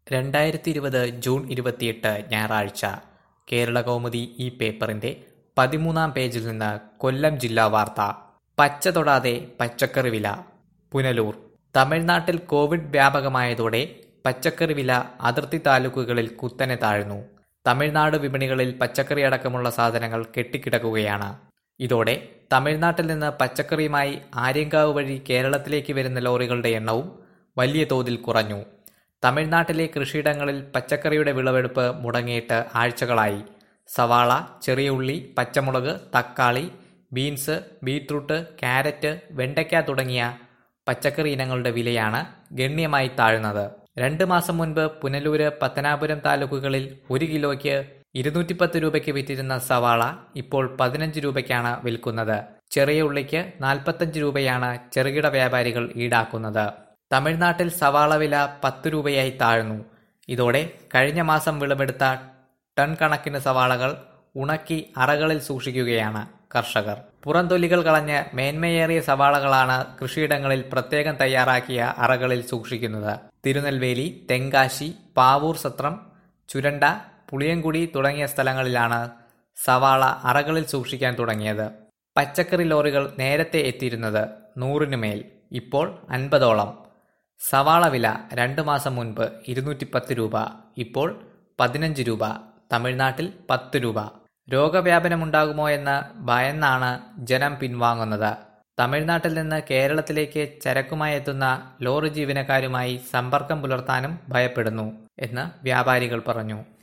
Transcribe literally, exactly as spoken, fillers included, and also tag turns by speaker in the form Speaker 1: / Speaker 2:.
Speaker 1: രണ്ടായിരത്തി ഇരുപത് ജൂൺ ഇരുപത്തിയെട്ട് ഞായറാഴ്ച കേരളകൗമുദി ഈ പേപ്പറിന്റെ പതിമൂന്നാം പേജിൽ നിന്ന് കൊല്ലം ജില്ലാ വാർത്ത. പച്ച തൊടാതെ പച്ചക്കറി വില. പുനലൂർ. തമിഴ്നാട്ടിൽ കോവിഡ് വ്യാപകമായതോടെ പച്ചക്കറി വില അതിർത്തി താലൂക്കുകളിൽ കുത്തനെ താഴ്ന്നു. തമിഴ്നാട് വിപണികളിൽ പച്ചക്കറി അടക്കമുള്ള സാധനങ്ങൾ കെട്ടിക്കിടക്കുകയാണ്. ഇതോടെ തമിഴ്നാട്ടിൽ നിന്ന് പച്ചക്കറിയുമായി ആര്യങ്കാവ് വഴി കേരളത്തിലേക്ക് വരുന്ന ലോറികളുടെ എണ്ണവും വലിയ തോതിൽ കുറഞ്ഞു. തമിഴ്നാട്ടിലെ കൃഷിയിടങ്ങളിൽ പച്ചക്കറിയുടെ വിളവെടുപ്പ് മുടങ്ങിയിട്ട് ആഴ്ചകളായി. സവാള, ചെറിയ ഉള്ളി, പച്ചമുളക്, തക്കാളി, ബീൻസ്, ബീറ്റ്റൂട്ട്, കാരറ്റ്, വെണ്ടയ്ക്ക തുടങ്ങിയ പച്ചക്കറി ഇനങ്ങളുടെ വിലയാണ് ഗണ്യമായി താഴ്ന്നത്. രണ്ട് മാസം മുൻപ് പുനലൂര്, പത്തനാപുരം താലൂക്കുകളിൽ ഒരു കിലോയ്ക്ക് ഇരുന്നൂറ്റിപ്പത്ത് രൂപയ്ക്ക് വിറ്റിരുന്ന സവാള ഇപ്പോൾ പതിനഞ്ച് രൂപയ്ക്കാണ് വിൽക്കുന്നത്. ചെറിയ ഉള്ളിക്ക് നാൽപ്പത്തഞ്ച് രൂപയാണ് ചെറുകിട വ്യാപാരികൾ ഈടാക്കുന്നത്. തമിഴ്നാട്ടിൽ സവാള വില പത്ത് രൂപയായി താഴ്ന്നു. ഇതോടെ കഴിഞ്ഞ മാസം വിളവെടുത്ത ടൺ കണക്കിന് സവാളകൾ ഉണക്കി അറകളിൽ സൂക്ഷിക്കുകയാണ് കർഷകർ. പുറംതൊലികൾ കളഞ്ഞ് മേന്മയേറിയ സവാളകളാണ് കൃഷിയിടങ്ങളിൽ പ്രത്യേകം തയ്യാറാക്കിയ അറകളിൽ സൂക്ഷിക്കുന്നത്. തിരുനെൽവേലി, തെങ്കാശി, പാവൂർ സത്രം, ചുരണ്ട, പുളിയൻകുടി തുടങ്ങിയ സ്ഥലങ്ങളിലാണ് സവാള അറകളിൽ സൂക്ഷിക്കാൻ തുടങ്ങിയത്. പച്ചക്കറി ലോറികൾ നേരത്തെ എത്തിയിരുന്നത് നൂറിനു മേൽ, ഇപ്പോൾ അൻപതോളം. സവാള വില രണ്ടു മാസം മുൻപ് ഇരുന്നൂറ്റിപ്പത്ത് രൂപ, ഇപ്പോൾ പതിനഞ്ച് രൂപ. തമിഴ്നാട്ടിൽ പത്ത് രൂപ. രോഗവ്യാപനമുണ്ടാകുമോ എന്ന് ഭയന്നാണ് ജനം പിൻവാങ്ങുന്നത്. തമിഴ്നാട്ടിൽ നിന്ന് കേരളത്തിലേക്ക് ചരക്കുമായി എത്തുന്ന ലോറി ജീവനക്കാരുമായി സമ്പർക്കം പുലർത്താനും ഭയപ്പെടുന്നു എന്ന് വ്യാപാരികൾ പറഞ്ഞു.